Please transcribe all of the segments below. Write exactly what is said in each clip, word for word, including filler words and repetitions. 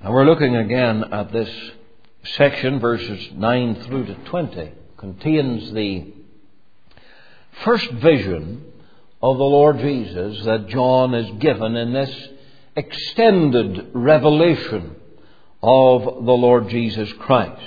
Now we're looking again at this section, verses nine through to twenty, contains the first vision of the Lord Jesus that John is given in this extended revelation of the Lord Jesus Christ.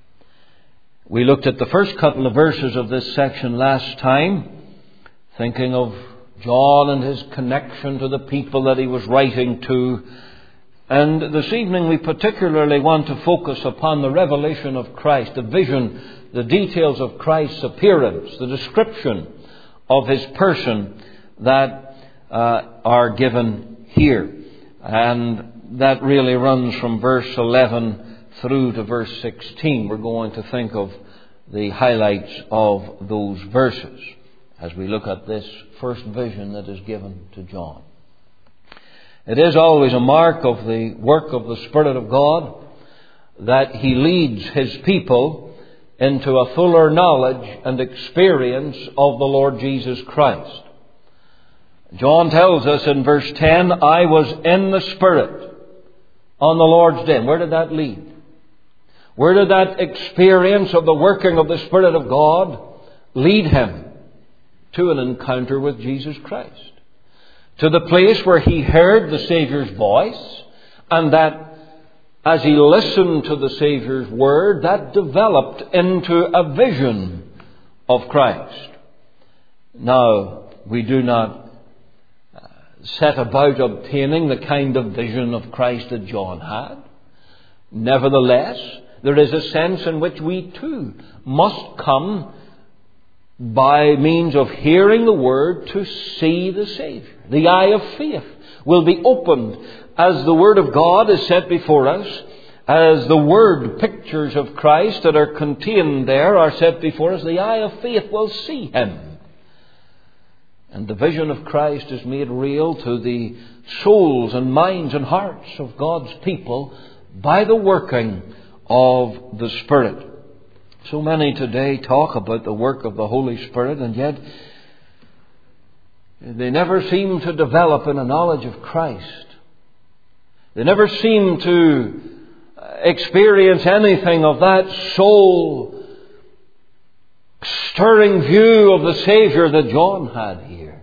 We looked at the first couple of verses of this section last time, thinking of John and his connection to the people that he was writing to. And this evening we particularly want to focus upon the revelation of Christ, the vision, the details of Christ's appearance, the description of his person that uh, are given here. And that really runs from verse eleven through to verse sixteen. We're going to think of the highlights of those verses as we look at this first vision that is given to John. It is always a mark of the work of the Spirit of God that He leads His people into a fuller knowledge and experience of the Lord Jesus Christ. John tells us in verse ten, I was in the Spirit on the Lord's day. Where did that lead? Where did that experience of the working of the Spirit of God lead him? To an encounter with Jesus Christ. To the place where he heard the Saviour's voice, and that as he listened to the Saviour's word, that developed into a vision of Christ. Now, we do not set about obtaining the kind of vision of Christ that John had. Nevertheless, there is a sense in which we too must come by means of hearing the Word to see the Saviour. The eye of faith will be opened as the Word of God is set before us, as the Word pictures of Christ that are contained there are set before us. The eye of faith will see Him. And the vision of Christ is made real to the souls and minds and hearts of God's people by the working of the Spirit. So many today talk about the work of the Holy Spirit, and yet they never seem to develop in a knowledge of Christ. They never seem to experience anything of that soul stirring view of the Saviour that John had here.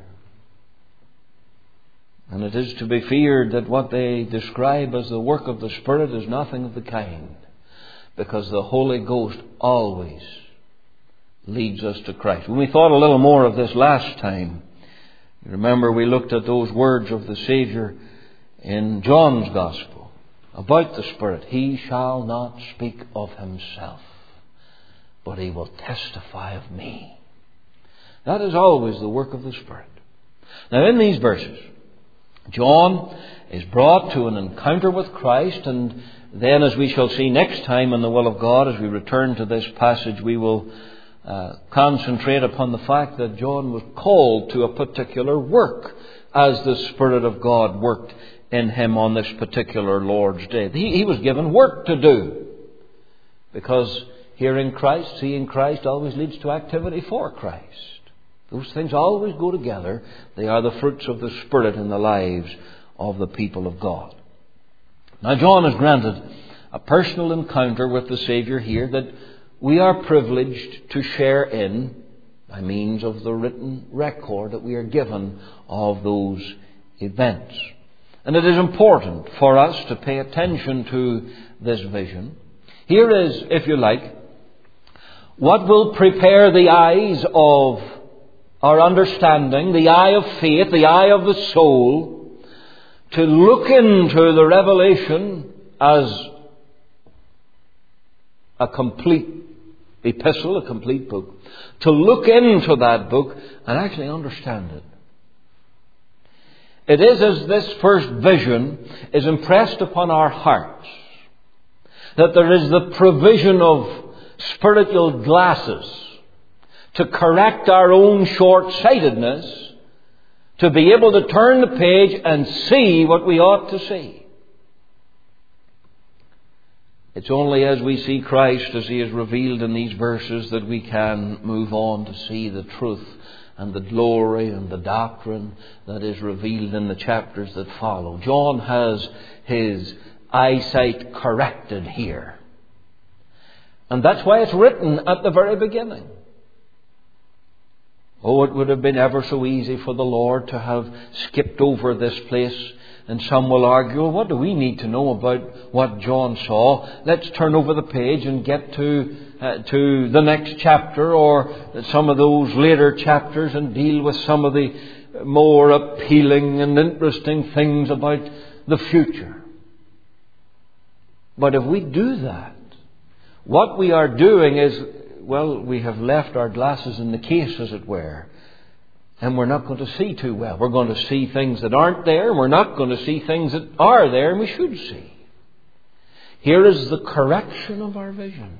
And it is to be feared that what they describe as the work of the Spirit is nothing of the kind, because the Holy Ghost always leads us to Christ. When we thought a little more of this last time, you remember we looked at those words of the Saviour in John's Gospel about the Spirit. He shall not speak of himself, but he will testify of me. That is always the work of the Spirit. Now in these verses, John is brought to an encounter with Christ, and then, as we shall see next time in the will of God, as we return to this passage, we will uh, concentrate upon the fact that John was called to a particular work as the Spirit of God worked in him on this particular Lord's Day. He, he was given work to do, because hearing Christ, seeing Christ always leads to activity for Christ. Those things always go together. They are the fruits of the Spirit in the lives of the people of God. Now, John is granted a personal encounter with the Saviour here that we are privileged to share in by means of the written record that we are given of those events. And it is important for us to pay attention to this vision. Here is, if you like, what will prepare the eyes of our understanding, the eye of faith, the eye of the soul, to look into the revelation as a complete epistle, a complete book. To look into that book and actually understand it. It is as this first vision is impressed upon our hearts that there is the provision of spiritual glasses to correct our own short-sightedness, to be able to turn the page and see what we ought to see. It's only as we see Christ as He is revealed in these verses that we can move on to see the truth and the glory and the doctrine that is revealed in the chapters that follow. John has his eyesight corrected here. And that's why it's written at the very beginning. Oh, it would have been ever so easy for the Lord to have skipped over this place. And some will argue, well, what do we need to know about what John saw? Let's turn over the page and get to uh, to the next chapter or some of those later chapters and deal with some of the more appealing and interesting things about the future. But if we do that, what we are doing is, well, we have left our glasses in the case, as it were. And we're not going to see too well. We're going to see things that aren't there, and we're not going to see things that are there and we should see. Here is the correction of our vision,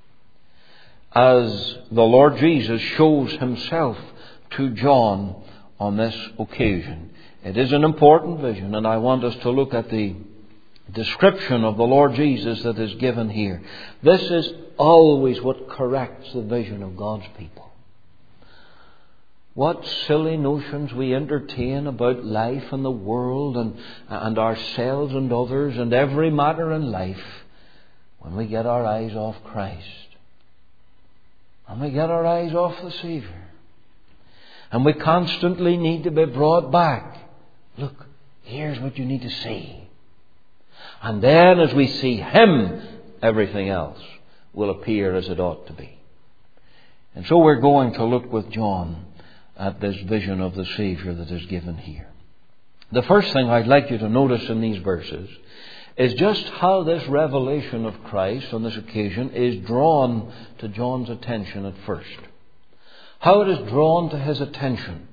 as the Lord Jesus shows Himself to John on this occasion. It is an important vision, and I want us to look at the description of the Lord Jesus that is given here. This is always what corrects the vision of God's people. What silly notions we entertain about life and the world and, and ourselves and others and every matter in life when we get our eyes off Christ. And we get our eyes off the Savior. And we constantly need to be brought back. Look, here's what you need to see. And then as we see Him, everything else will appear as it ought to be. And so we're going to look with John at this vision of the Savior that is given here. The first thing I'd like you to notice in these verses is just how this revelation of Christ on this occasion is drawn to John's attention at first. How it is drawn to his attention.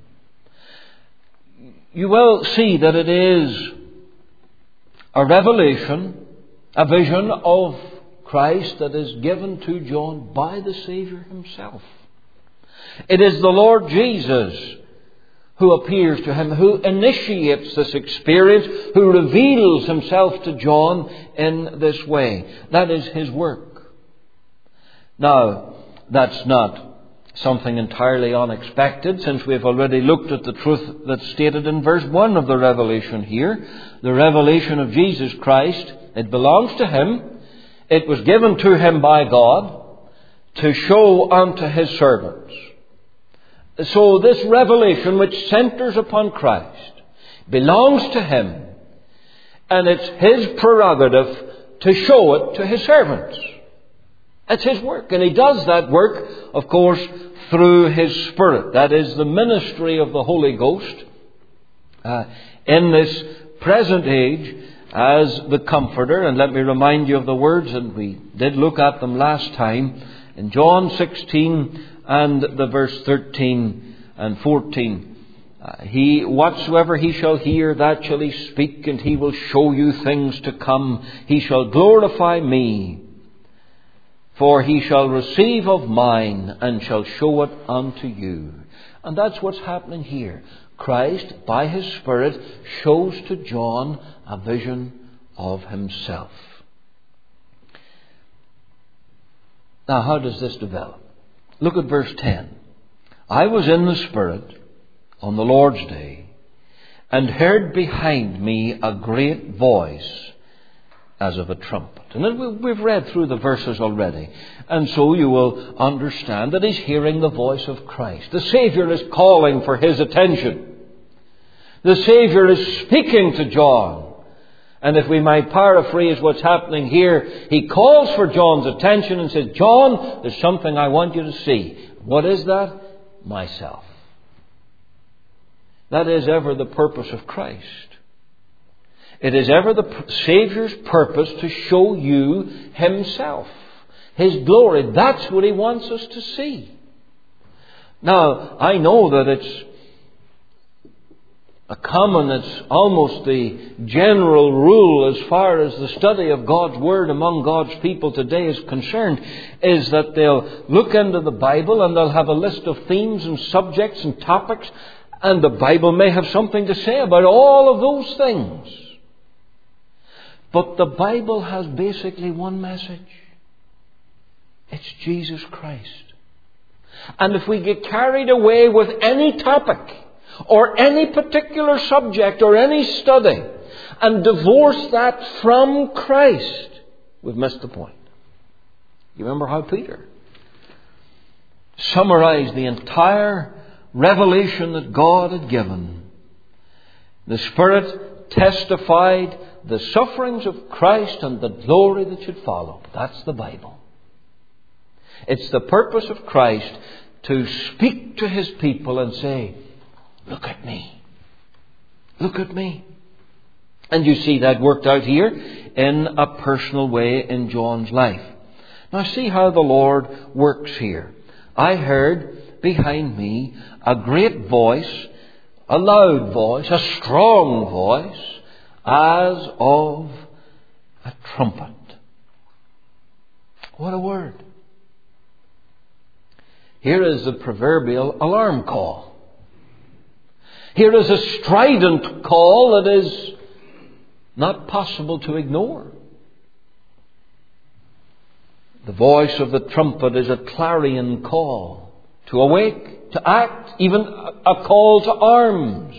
You will see that it is a revelation, a vision of Christ that is given to John by the Savior Himself. It is the Lord Jesus who appears to him, who initiates this experience, who reveals Himself to John in this way. That is His work. Now, that's not something entirely unexpected, since we've already looked at the truth that's stated in verse one of the revelation here. The revelation of Jesus Christ, it belongs to Him. It was given to Him by God to show unto His servants. So this revelation, which centers upon Christ, belongs to Him, and it's His prerogative to show it to His servants. It's His work, and He does that work, of course, through His Spirit. That is the ministry of the Holy Ghost uh, in this present age as the Comforter. And let me remind you of the words, and we did look at them last time, in John sixteen and the verse thirteen and fourteen. Uh, he, whatsoever He shall hear, that shall He speak, and He will show you things to come. He shall glorify Me, for He shall receive of mine, and shall show it unto you. And that's what's happening here. Christ, by His Spirit, shows to John a vision of Himself. Now, how does this develop? Look at verse ten. I was in the Spirit on the Lord's day, and heard behind me a great voice as of a trumpet. And we've read through the verses already. And so you will understand that he's hearing the voice of Christ. The Savior is calling for his attention. The Savior is speaking to John. And if we might paraphrase what's happening here, he calls for John's attention and says, John, there's something I want you to see. What is that? Myself. That is ever the purpose of Christ. It is ever the Saviour's purpose to show you Himself, His glory. That's what He wants us to see. Now, I know that it's a common, it's almost the general rule as far as the study of God's Word among God's people today is concerned, is that they'll look into the Bible and they'll have a list of themes and subjects and topics, and the Bible may have something to say about all of those things. But the Bible has basically one message. It's Jesus Christ. And if we get carried away with any topic or any particular subject or any study, and divorce that from Christ, we've missed the point. You remember how Peter summarized the entire revelation that God had given. The Spirit testified the sufferings of Christ and the glory that should follow. That's the Bible. It's the purpose of Christ to speak to His people and say, look at me. Look at me. And you see that worked out here in a personal way in John's life. Now see how the Lord works here. I heard behind me a great voice, a loud voice, a strong voice, as of a trumpet. What a word. Here is the proverbial alarm call. Here is a strident call that is not possible to ignore. The voice of the trumpet is a clarion call to awake, to act, even a call to arms.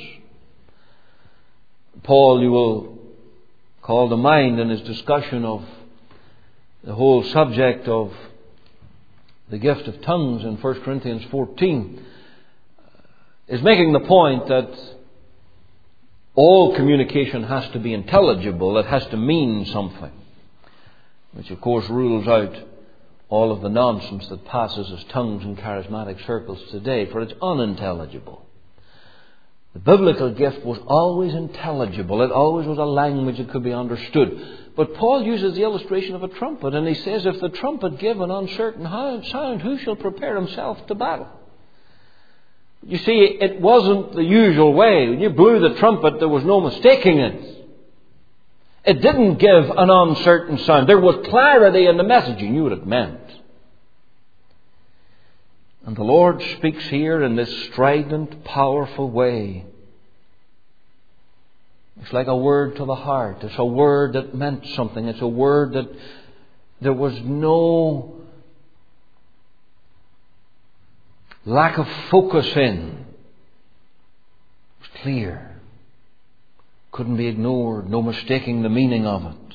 Paul, you will call to mind in his discussion of the whole subject of the gift of tongues in First Corinthians fourteen, is making the point that all communication has to be intelligible. It has to mean something, which of course rules out all of the nonsense that passes as tongues in charismatic circles today, for it's unintelligible. The biblical gift was always intelligible. It always was a language that could be understood. But Paul uses the illustration of a trumpet, and he says, if the trumpet give an uncertain sound, who shall prepare himself to battle? You see, it wasn't the usual way. When you blew the trumpet, there was no mistaking it. It didn't give an uncertain sound. There was clarity in the message. You knew what it meant. And the Lord speaks here in this strident, powerful way. It's like a word to the heart. It's a word that meant something. It's a word that there was no lack of focus in. It was clear. Couldn't be ignored. No mistaking the meaning of it.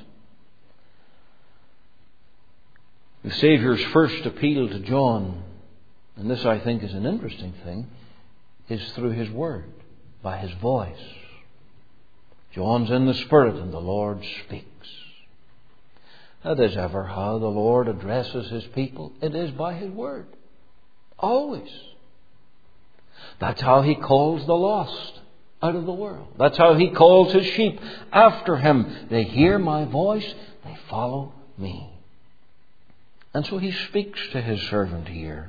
The Saviour's first appeal to John, and this I think is an interesting thing, is through His Word, by His voice. John's in the Spirit and the Lord speaks. That is ever how the Lord addresses His people. It is by His Word. Always. That's how He calls the lost out of the world. That's how He calls His sheep after Him. They hear my voice, they follow me. And so He speaks to His servant here.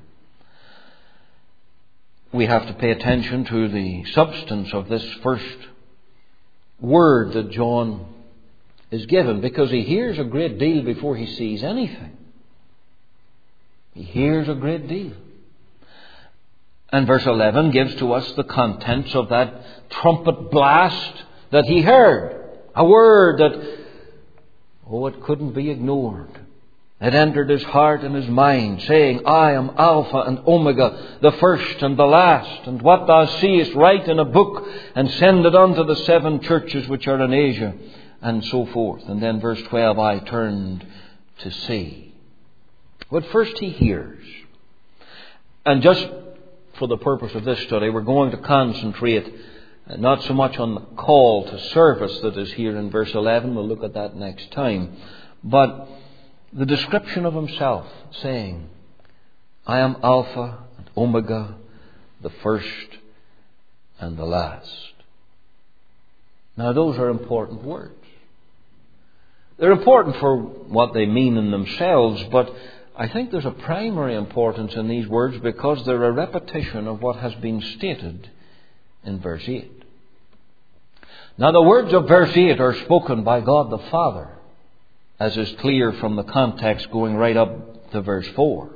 We have to pay attention to the substance of this first word that John is given, because he hears a great deal before he sees anything. He hears a great deal. And verse eleven gives to us the contents of that trumpet blast that he heard. A word that, oh, it couldn't be ignored. It entered his heart and his mind, saying, I am Alpha and Omega, the first and the last. And what thou seest, write in a book and send it unto the seven churches which are in Asia, and so forth. And then verse twelve, I turned to see. But first he hears. And just for the purpose of this study, we're going to concentrate not so much on the call to service that is here in verse eleven. We'll look at that next time. But the description of himself, saying, I am Alpha and Omega, the first and the last. Now those are important words. They're important for what they mean in themselves, but I think there's a primary importance in these words because they're a repetition of what has been stated in verse eight. Now the words of verse eight are spoken by God the Father, as is clear from the context going right up to verse four.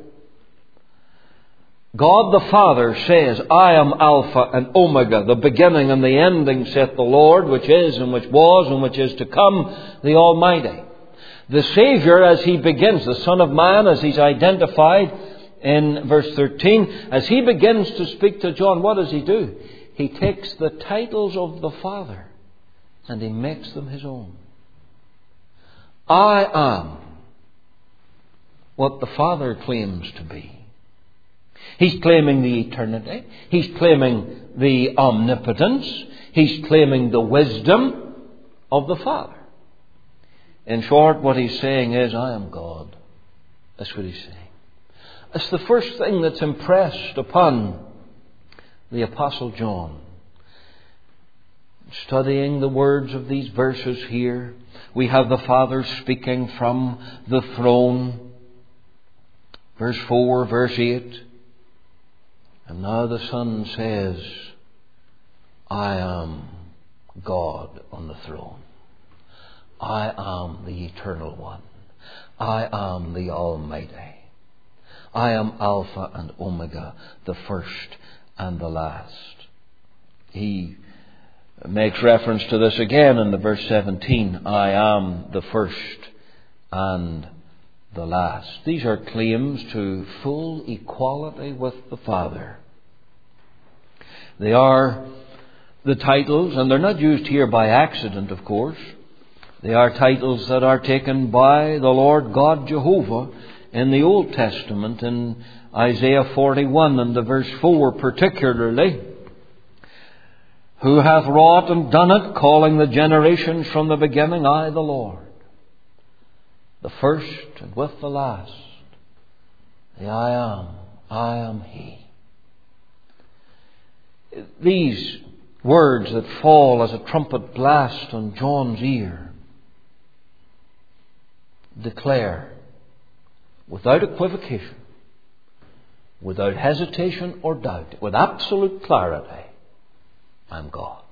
God the Father says, I am Alpha and Omega, the beginning and the ending, saith the Lord, which is and which was and which is to come, the Almighty. The Saviour, as He begins, the Son of Man, as He's identified in verse thirteen, as He begins to speak to John, what does He do? He takes the titles of the Father. and He makes them His own. I am what the Father claims to be. He's claiming the eternity. He's claiming the omnipotence. He's claiming the wisdom of the Father. In short, what He's saying is, I am God. That's what He's saying. It's the first thing that's impressed upon the Apostle John. Studying the words of these verses here, we have the Father speaking from the throne. Verse four, verse eight. And now the Son says, I am God on the throne. I am the Eternal One. I am the Almighty. I am Alpha and Omega, the first and the last. He makes reference to this again in the verse seventeen. I am the first and the last. These are claims to full equality with the Father. They are the titles, and they're not used here by accident, of course. They are titles that are taken by the Lord God Jehovah in the Old Testament, in Isaiah forty-one and the verse four particularly. Who hath wrought and done it, calling the generations from the beginning, I the Lord. The first and with the last. The I am, I am He. These words that fall as a trumpet blast on John's ear declare, without equivocation, without hesitation or doubt, with absolute clarity, I'm God.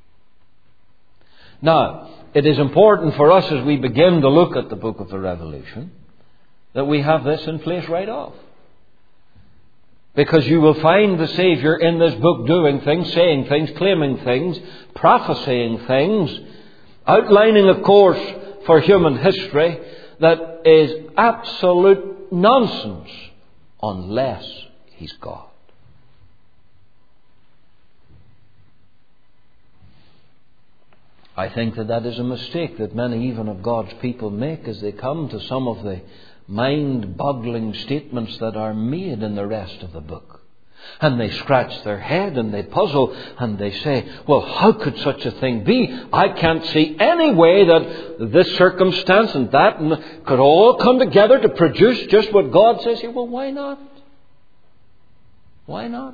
Now, it is important for us as we begin to look at the book of the Revelation that we have this in place right off. Because you will find the Savior in this book doing things, saying things, claiming things, prophesying things, outlining a course for human history that is absolute nonsense unless He's God. I think that that is a mistake that many even of God's people make as they come to some of the mind-boggling statements that are made in the rest of the book. And they scratch their head and they puzzle and they say, well, how could such a thing be? I can't see any way that this circumstance and that and could all come together to produce just what God says here. Well, why not? Why not?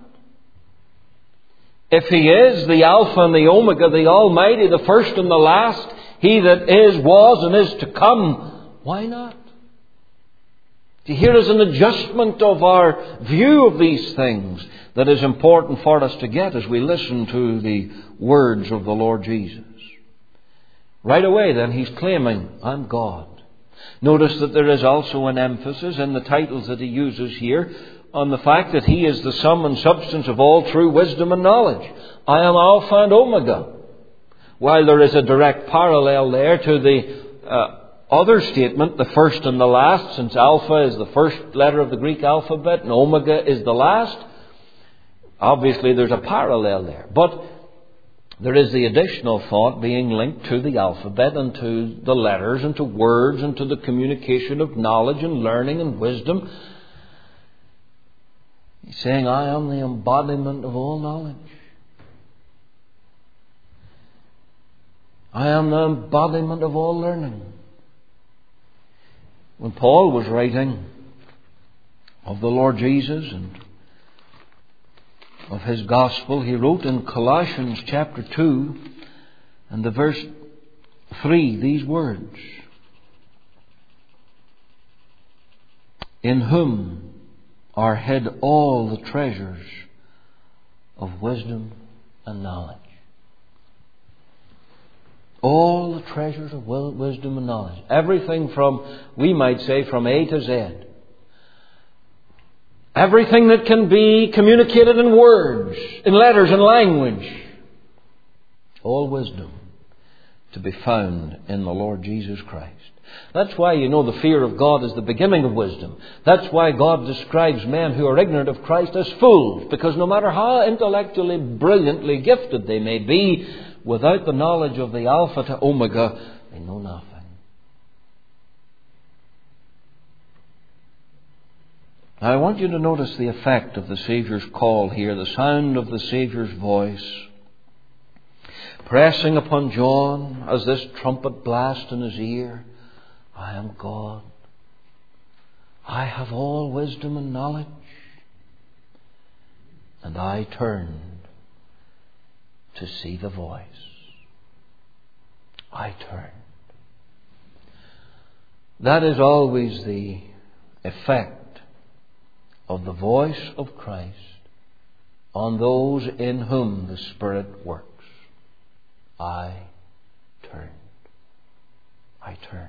If He is the Alpha and the Omega, the Almighty, the first and the last, He that is, was, and is to come, why not? Here is an adjustment of our view of these things that is important for us to get as we listen to the words of the Lord Jesus. Right away then, He's claiming, I'm God. Notice that there is also an emphasis in the titles that He uses here on the fact that He is the sum and substance of all true wisdom and knowledge. I am Alpha and Omega. While there is a direct parallel there to the uh, other statement, the first and the last, since Alpha is the first letter of the Greek alphabet and Omega is the last, obviously there's a parallel there. But there is the additional thought being linked to the alphabet and to the letters and to words and to the communication of knowledge and learning and wisdom. He's saying, I am the embodiment of all knowledge. I am the embodiment of all learning. When Paul was writing of the Lord Jesus and of His gospel, he wrote in Colossians chapter two and the verse three these words. In whom are hid all the treasures of wisdom and knowledge. All the treasures of wisdom and knowledge. Everything from, we might say, from A to Z. Everything that can be communicated in words, in letters, in language. All wisdom to be found in the Lord Jesus Christ. That's why, you know, the fear of God is the beginning of wisdom. That's why God describes men who are ignorant of Christ as fools. Because no matter how intellectually, brilliantly gifted they may be, without the knowledge of the Alpha to Omega, they know nothing. Now I want you to notice the effect of the Saviour's call here, the sound of the Saviour's voice, pressing upon John as this trumpet blast in his ear. I am God. I have all wisdom and knowledge. And I turned to see the voice. I turned. That is always the effect of the voice of Christ on those in whom the Spirit works. I turned. I turned.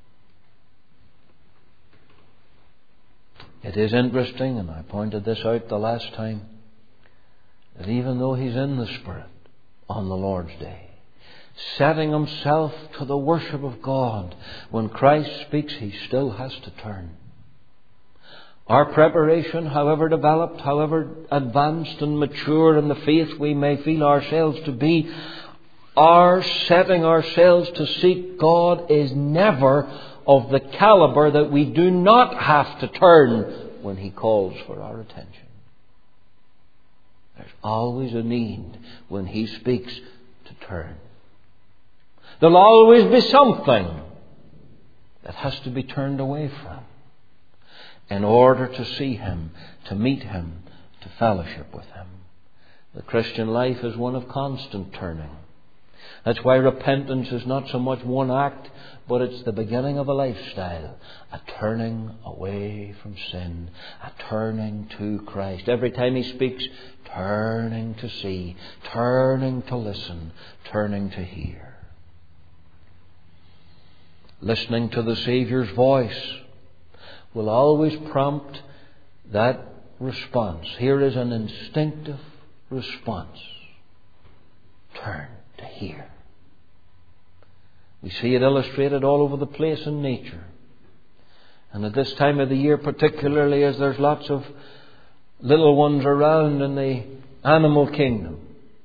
It is interesting, and I pointed this out the last time, that even though he's in the Spirit on the Lord's Day, setting himself to the worship of God, when Christ speaks, he still has to turn. Our preparation, however developed, however advanced and mature in the faith we may feel ourselves to be, our setting ourselves to seek God is never of the caliber that we do not have to turn when he calls for our attention. There's always a need when he speaks to turn. There'll always be something that has to be turned away from in order to see him, to meet him, to fellowship with him. The Christian life is one of constant turning. That's why repentance is not so much one act, but it's the beginning of a lifestyle. A turning away from sin. A turning to Christ. Every time he speaks, turning to see. Turning to listen. Turning to hear. Listening to the Saviour's voice will always prompt that response. Here is an instinctive response. Turn to hear. We see it illustrated all over the place in nature. And at this time of the year, particularly as there's lots of little ones around in the animal kingdom,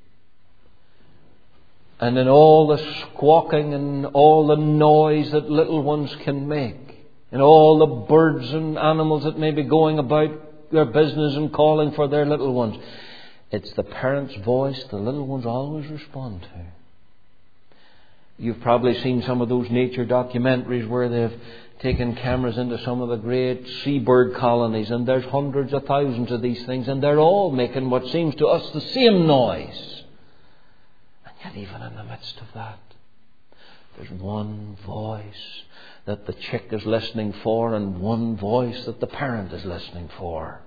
and in all the squawking and all the noise that little ones can make, and all the birds and animals that may be going about their business and calling for their little ones, it's the parent's voice the little ones always respond to. You've probably seen some of those nature documentaries where they've taken cameras into some of the great seabird colonies, and there's hundreds of thousands of these things, and they're all making what seems to us the same noise. And yet even in the midst of that, there's one voice that the chick is listening for and one voice that the parent is listening for.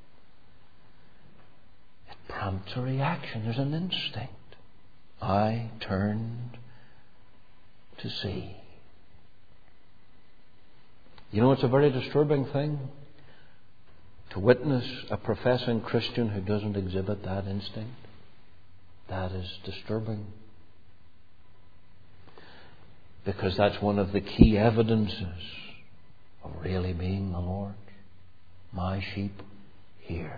It prompts a reaction. There's an instinct. I turned to see. You know, it's a very disturbing thing to witness a professing Christian who doesn't exhibit that instinct. That is disturbing. Because that's one of the key evidences of really being the Lord. My sheep hear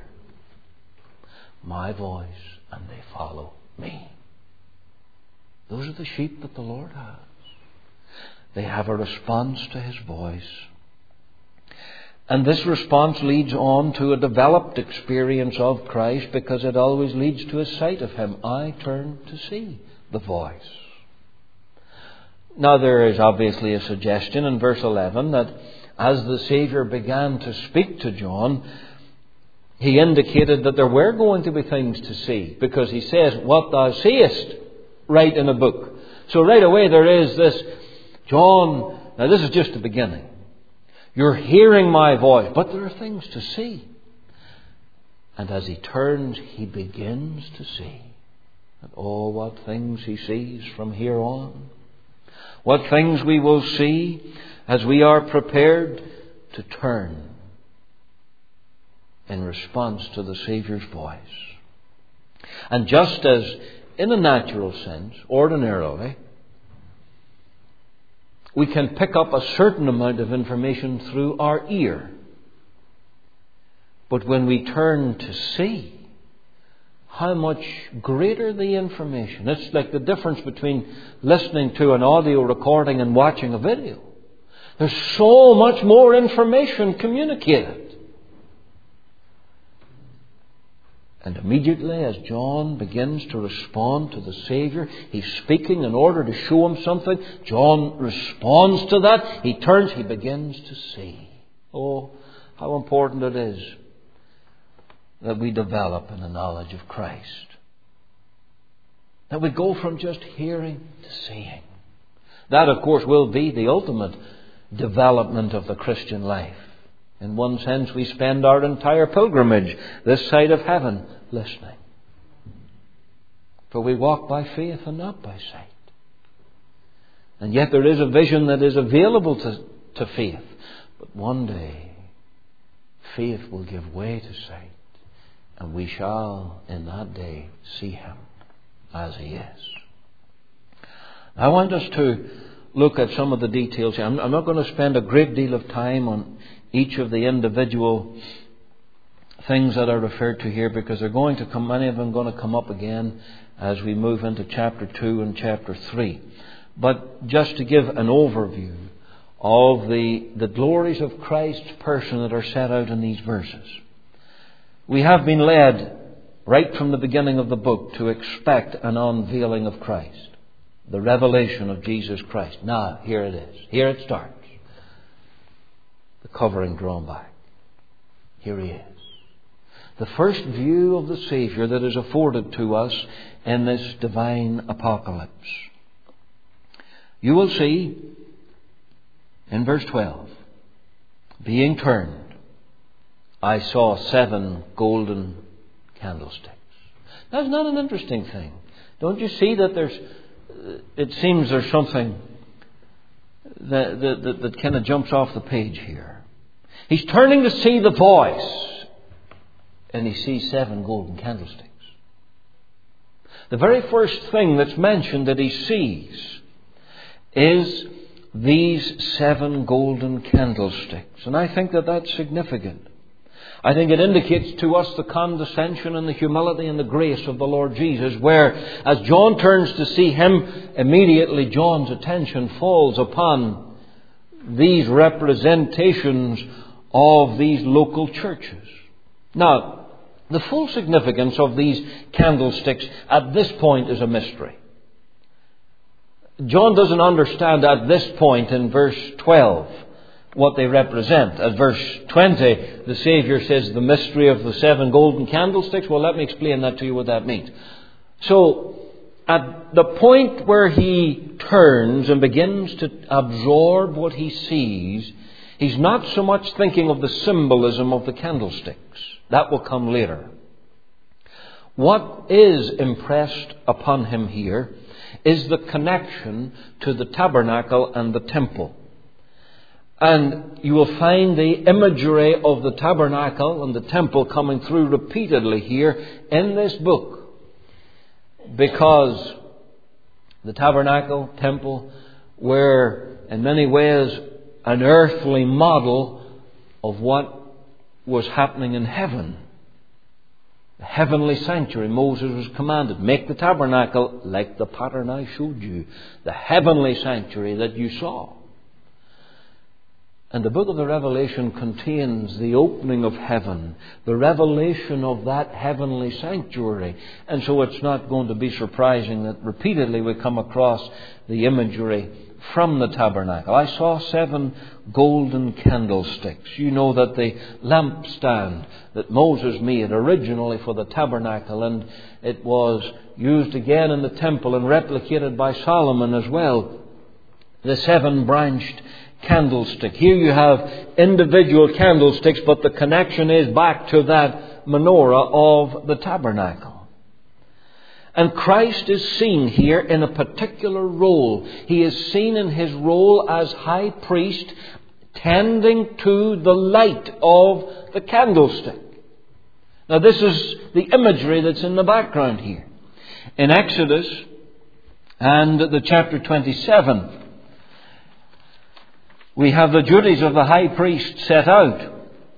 my voice and they follow me. Those are the sheep that the Lord has. They have a response to his voice. And this response leads on to a developed experience of Christ, because it always leads to a sight of him. I turn to see the voice. Now there is obviously a suggestion in verse eleven that as the Saviour began to speak to John, he indicated that there were going to be things to see, because he says, what thou seest, write in a book. So right away there is this, John, now this is just the beginning. You're hearing my voice, but there are things to see. And as he turns, he begins to see. And oh, what things he sees from here on. What things we will see as we are prepared to turn in response to the Saviour's voice. And just as in a natural sense, ordinarily, we can pick up a certain amount of information through our ear. But when we turn to see, how much greater the information. It's like the difference between listening to an audio recording and watching a video. There's so much more information communicated. And immediately as John begins to respond to the Savior, he's speaking in order to show him something. John responds to that. He turns, he begins to see. Oh, how important it is that we develop in the knowledge of Christ. That we go from just hearing to seeing. That, of course, will be the ultimate development of the Christian life. In one sense, we spend our entire pilgrimage this side of heaven listening. For we walk by faith and not by sight. And yet there is a vision that is available to, to faith. But one day, faith will give way to sight. And we shall, in that day, see Him as He is. I want us to look at some of the details. I'm, I'm not going to spend a great deal of time on each of the individual things that are referred to here, because they're going to come, many of them are going to come up again as we move into chapter two and chapter three. But just to give an overview of the, the glories of Christ's person that are set out in these verses. We have been led right from the beginning of the book to expect an unveiling of Christ. The revelation of Jesus Christ. Now, here it is. Here it starts. The covering drawn back. Here He is. The first view of the Savior that is afforded to us in this divine apocalypse. You will see in verse twelve, being turned, I saw seven golden candlesticks. That's not an interesting thing. Don't you see that there's, it seems there's something that, that, that, that kind of jumps off the page here. He's turning to see the voice, and he sees seven golden candlesticks. The very first thing that's mentioned that he sees is these seven golden candlesticks. And I think that that's significant. I think it indicates to us the condescension and the humility and the grace of the Lord Jesus, where as John turns to see Him, immediately John's attention falls upon these representations of these local churches. Now, the full significance of these candlesticks at this point is a mystery. John doesn't understand at this point in verse twelve what they represent. At verse twenty, the Savior says the mystery of the seven golden candlesticks. Well, let me explain that to you, what that means. So, at the point where he turns and begins to absorb what he sees, he's not so much thinking of the symbolism of the candlesticks. That will come later. What is impressed upon him here is the connection to the tabernacle and the temple. And you will find the imagery of the tabernacle and the temple coming through repeatedly here in this book. Because the tabernacle, temple, were in many ways an earthly model of what was happening in heaven. The heavenly sanctuary. Moses was commanded, make the tabernacle like the pattern I showed you. The heavenly sanctuary that you saw. And the book of the Revelation contains the opening of heaven, the revelation of that heavenly sanctuary. And so it's not going to be surprising that repeatedly we come across the imagery from the tabernacle. I saw seven golden candlesticks. You know that the lampstand that Moses made originally for the tabernacle, and it was used again in the temple and replicated by Solomon as well. The seven branched candlestick. Here you have individual candlesticks, but the connection is back to that menorah of the tabernacle. And Christ is seen here in a particular role. He is seen in His role as high priest, tending to the light of the candlestick. Now this is the imagery that's in the background here. In Exodus and the chapter twenty-seven, we have the duties of the high priest set out.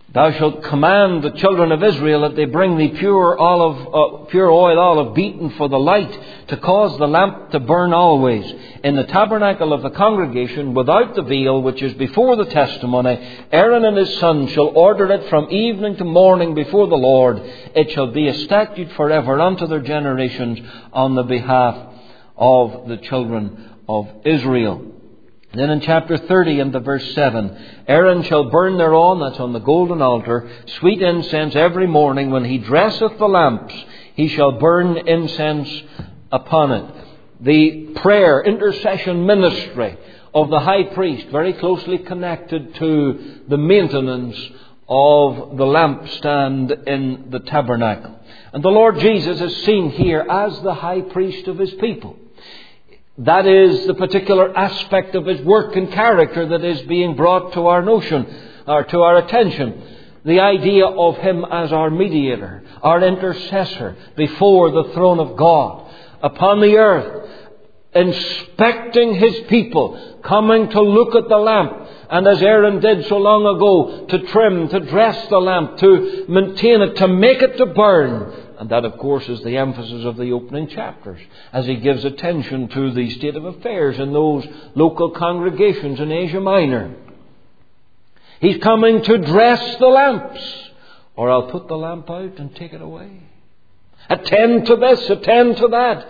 Thou shalt command the children of Israel that they bring thee pure olive, uh, pure oil olive beaten for the light, to cause the lamp to burn always. In the tabernacle of the congregation, without the veil, which is before the testimony, Aaron and his sons shall order it from evening to morning before the Lord. It shall be a statute forever unto their generations on the behalf of the children of Israel. Then in chapter thirty and the verse seven, Aaron shall burn thereon, that's on the golden altar, sweet incense every morning. When he dresseth the lamps, he shall burn incense upon it. The prayer, intercession ministry of the high priest, very closely connected to the maintenance of the lampstand in the tabernacle. And the Lord Jesus is seen here as the high priest of his people. That is the particular aspect of his work and character that is being brought to our notion, or to our attention. The idea of him as our mediator, our intercessor before the throne of God upon the earth, inspecting his people, coming to look at the lamp, and as Aaron did so long ago, to trim, to dress the lamp, to maintain it, to make it to burn. And that, of course, is the emphasis of the opening chapters, as he gives attention to the state of affairs in those local congregations in Asia Minor. He's coming to dress the lamps, or I'll put the lamp out and take it away. Attend to this, attend to that.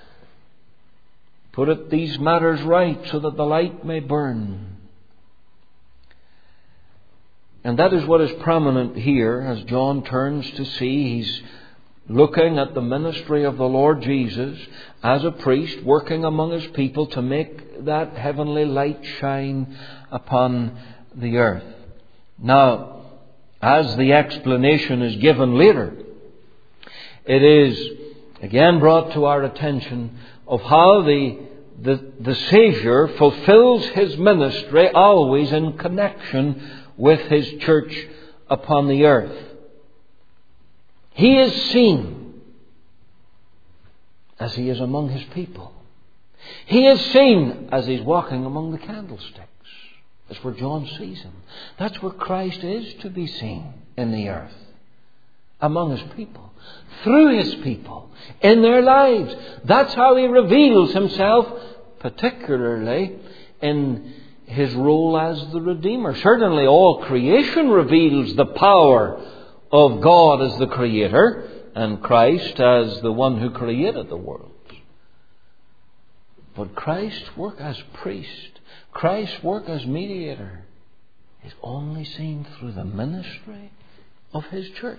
Put it, these matters right, so that the light may burn. And that is what is prominent here as John turns to see. He's looking at the ministry of the Lord Jesus as a priest working among his people to make that heavenly light shine upon the earth. Now, as the explanation is given later, it is again brought to our attention of how the, the, the Savior fulfills his ministry always in connection with his church upon the earth. He is seen as he is among his people. He is seen as he's walking among the candlesticks. That's where John sees him. That's where Christ is to be seen in the earth, among his people, through his people, in their lives. That's how he reveals himself, particularly in his role as the Redeemer. Certainly all creation reveals the power of God as the Creator and Christ as the one who created the world. But Christ's work as priest, Christ's work as mediator, is only seen through the ministry of his church.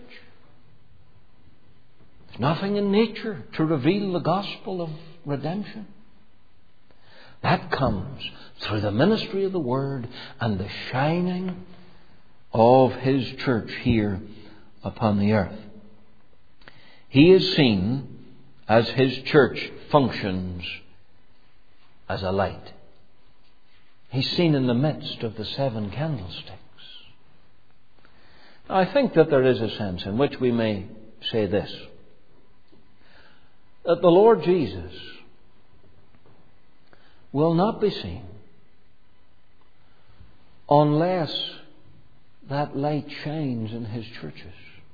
There's nothing in nature to reveal the gospel of redemption. That comes through the ministry of the Word and the shining of his church here upon the earth. He is seen as his church functions as a light. He's seen in the midst of the seven candlesticks. Now, I think that there is a sense in which we may say this, that the Lord Jesus will not be seen unless that light shines in his churches.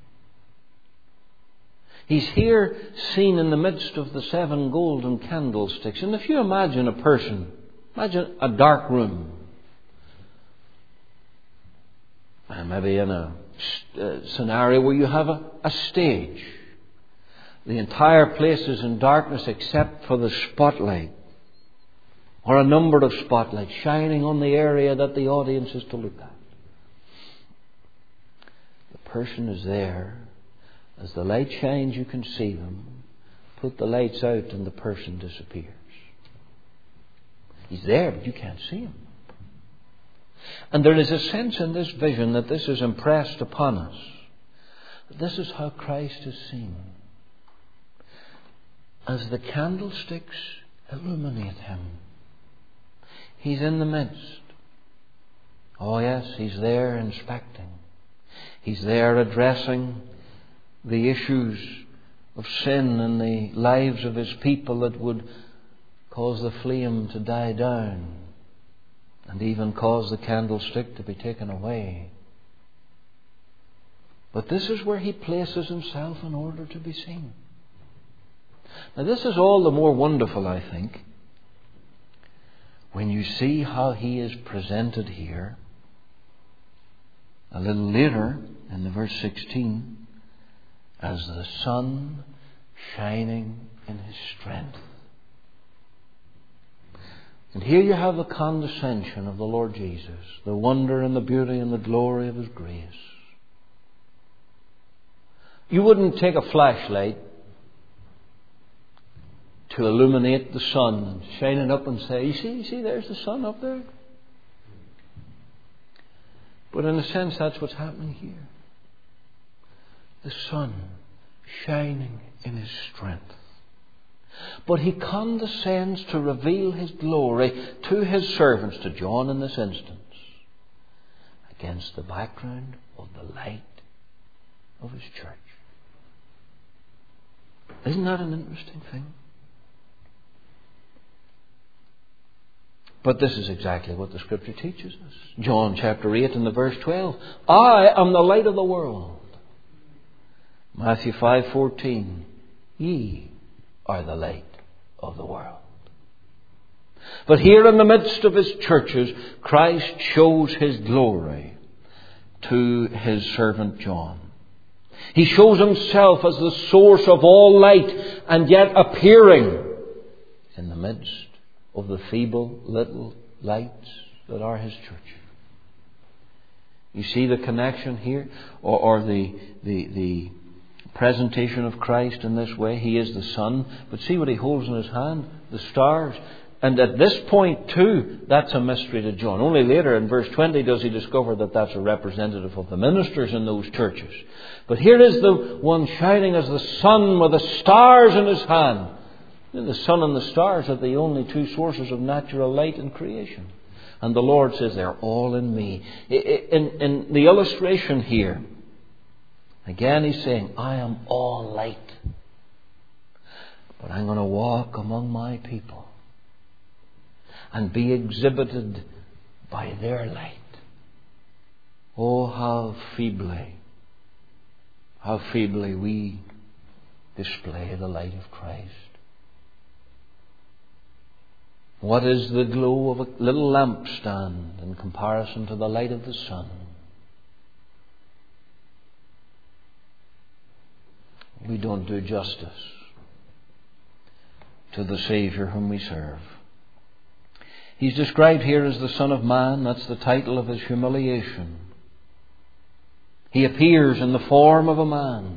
He's here seen in the midst of the seven golden candlesticks. And if you imagine a person, imagine a dark room, and maybe in a scenario where you have a, a stage. The entire place is in darkness except for the spotlight, or a number of spotlights shining on the area that the audience is to look at. The person is there. As the light shines, you can see them. Put the lights out and the person disappears. He's there, but you can't see him. And there is a sense in this vision that this is impressed upon us. This is how Christ is seen. As the candlesticks illuminate him, he's in the midst. Oh yes, he's there inspecting. He's there addressing the issues of sin in the lives of his people that would cause the flame to die down and even cause the candlestick to be taken away. But this is where He places Himself in order to be seen. Now this is all the more wonderful, I think, when you see how He is presented here a little later in the verse sixteen as the sun shining in His strength. And here you have the condescension of the Lord Jesus, the wonder and the beauty and the glory of His grace. You wouldn't take a flashlight to illuminate the sun and shine it up and say, you see, you see, there's the sun up there. But in a sense, that's what's happening here. The sun shining in His strength. But He condescends to reveal His glory to His servants, to John in this instance, against the background of the light of His church. Isn't that an interesting thing? But this is exactly what the Scripture teaches us. John chapter eight and the verse twelve. I am the light of the world. Matthew five fourteen. Ye are the light of the world. But here in the midst of His churches, Christ shows His glory to His servant John. He shows Himself as the source of all light, and yet appearing in the midst of the feeble little lights that are His church. You see the connection here, or, or the, the, the presentation of Christ in this way. He is the sun, but see what He holds in His hand? The stars. And at this point too, that's a mystery to John. Only later in verse twenty does he discover that that's a representative of the ministers in those churches. But here is the one shining as the sun with the stars in his hand. The sun and the stars are the only two sources of natural light in creation. And the Lord says, they're all in me. In, in the illustration here, again He's saying, I am all light. But I'm going to walk among my people and be exhibited by their light. Oh, how feebly, how feebly we display the light of Christ. What is the glow of a little lampstand in comparison to the light of the sun? We don't do justice to the Saviour whom we serve. He's described here as the Son of Man. That's the title of His humiliation. He appears in the form of a man.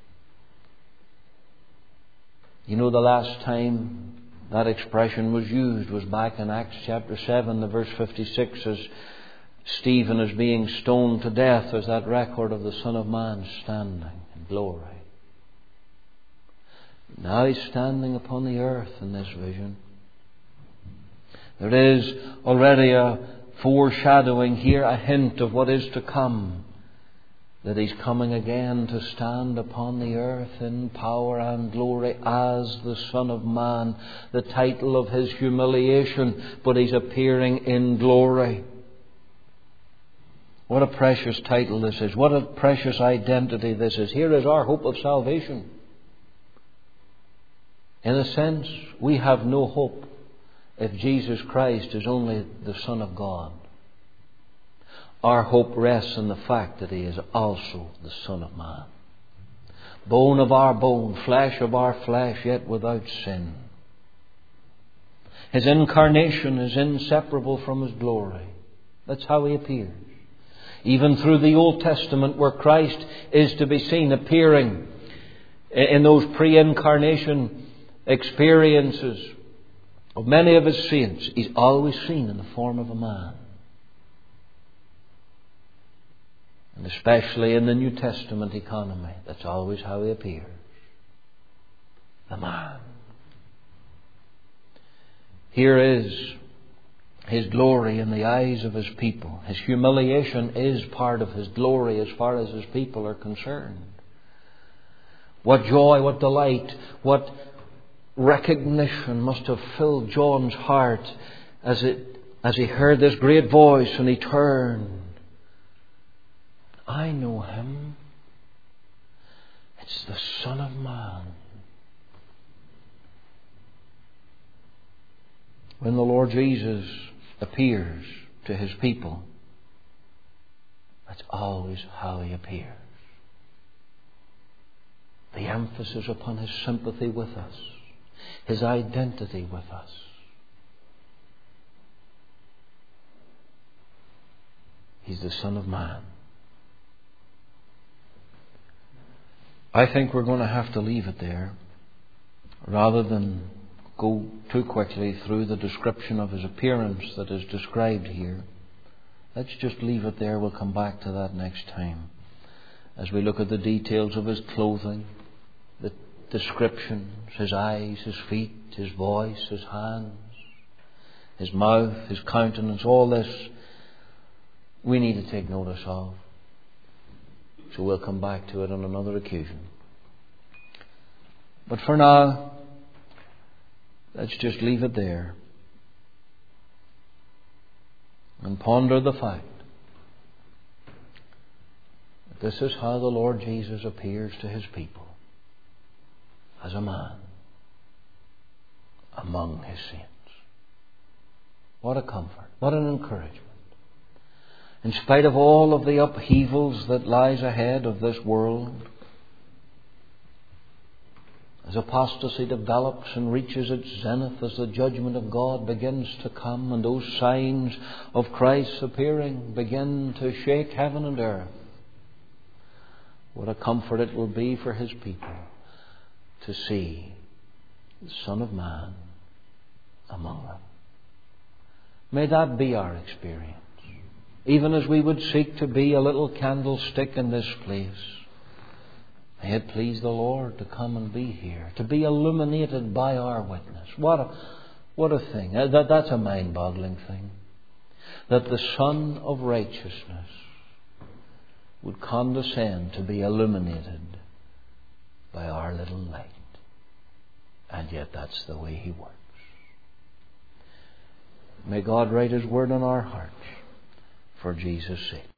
You know, the last time that expression was used was back in Acts chapter seven, the verse fifty-six, as Stephen is being stoned to death. There's that record of the Son of Man standing in glory. Now He's standing upon the earth in this vision. There is already a foreshadowing here, a hint of what is to come. That He's coming again to stand upon the earth in power and glory as the Son of Man. The title of His humiliation, but He's appearing in glory. What a precious title this is. What a precious identity this is. Here is our hope of salvation. In a sense, we have no hope if Jesus Christ is only the Son of God. Our hope rests in the fact that He is also the Son of Man. Bone of our bone, flesh of our flesh, yet without sin. His incarnation is inseparable from His glory. That's how He appears. Even through the Old Testament, where Christ is to be seen appearing in those pre-incarnation experiences of many of His saints, He's always seen in the form of a man. And especially in the New Testament economy, that's always how He appears. The man. Here is His glory in the eyes of His people. His humiliation is part of His glory as far as His people are concerned. What joy, what delight, what recognition must have filled John's heart as it as he heard this great voice and he turned. I know Him. It's the Son of Man. When the Lord Jesus appears to His people, that's always how He appears. The emphasis upon His sympathy with us, His identity with us. He's the Son of Man. I think we're going to have to leave it there rather than go too quickly through the description of His appearance that is described here. Let's just leave it there. We'll come back to that next time as we look at the details of His clothing, the descriptions, His eyes, His feet, His voice, His hands, His mouth, His countenance. All this we need to take notice of. So we'll come back to it on another occasion. But for now, let's just leave it there and ponder the fact that this is how the Lord Jesus appears to His people, as a man among His saints. What a comfort, what an encouragement. In spite of all of the upheavals that lies ahead of this world, as apostasy develops and reaches its zenith, as the judgment of God begins to come and those signs of Christ's appearing begin to shake heaven and earth, what a comfort it will be for His people to see the Son of Man among them. May that be our experience. Even as we would seek to be a little candlestick in this place, may it please the Lord to come and be here, to be illuminated by our witness. What a, what a thing. That, that's a mind-boggling thing. That the Son of Righteousness would condescend to be illuminated by our little light. And yet that's the way He works. May God write His word on our hearts for Jesus' sake.